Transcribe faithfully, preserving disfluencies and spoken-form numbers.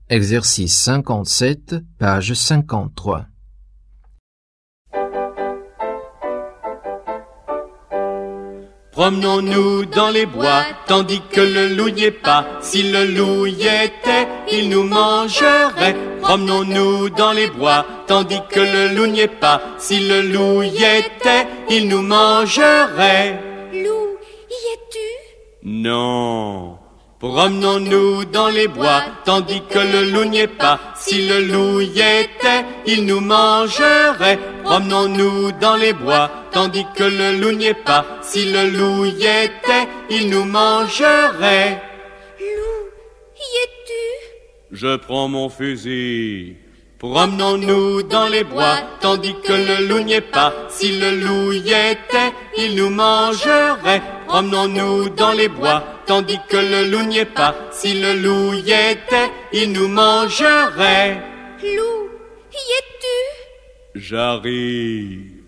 Exercice cinquante-sept, page cinquante-trois. Promenons-nous dans les bois, tandis que le loup n'y est pas. Si le loup y était, il nous mangerait. Promenons-nous dans les bois, tandis que le loup n'y est pas. Si le loup y était, il nous mangerait. Loup, y es-tu? Non. Promenons-nous dans les bois, tandis que le loup n'y est pas. Si le loup y était, il nous mangerait. Promenons-nous dans les bois, tandis que le loup n'y est pas. Si le loup y était, il nous mangerait. Loup, y es-tu? Je prends mon fusil. Promenons-nous dans les bois, tandis que le loup n'y est pas. Si le loup y était, il nous mangerait. Promenons-nous dans les bois, tandis que le loup n'y est pas. Si le loup y était, il nous mangerait. Loup, y es-tu? J'arrive.